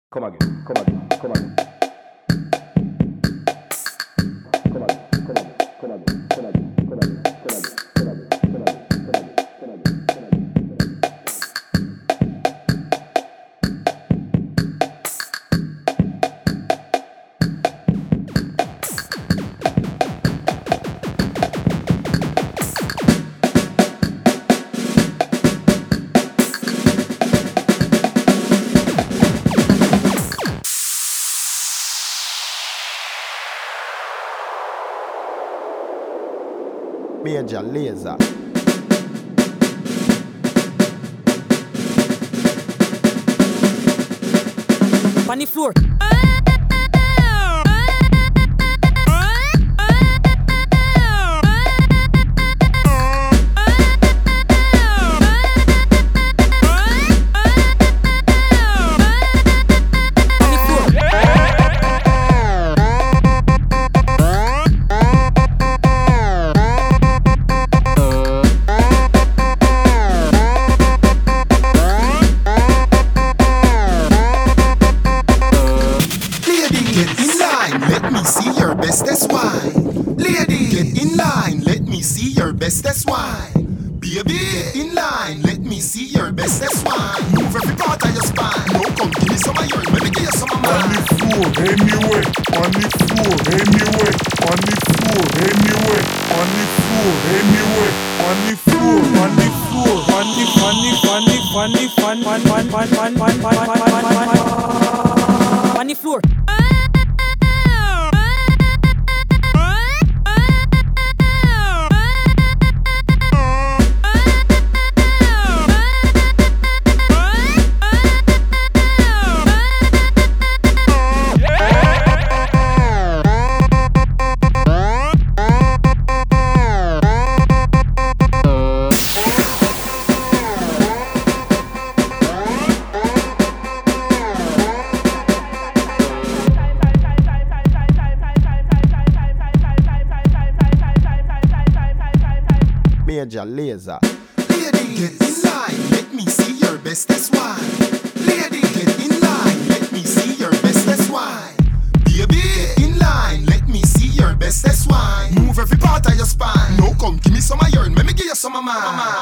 Come again, come again, come again. Come again, come again, come again, come again, come again, come again, come again, come again, come again, come again, come again. Major Lazer. On the floor. That's why, lady, get in line. Let me see your best. That's why, baby, get in line. Let me see your best. That's why, move every part of your spine. No, come give me some of yours. Let me give you some of mine. On the floor, anyway. On the floor, anyway. On the floor, anyway. On the floor, anyway. On the floor, on the floor. On the floor. Major Lazer. Lady, get in line. Let me see your best. That's why. Lady, get in line. Let me see your best. That's why. Baby, get in line. Let me see your best. That's why. Move every part of your spine. No, come give me some of yours. Let me give you some of mine.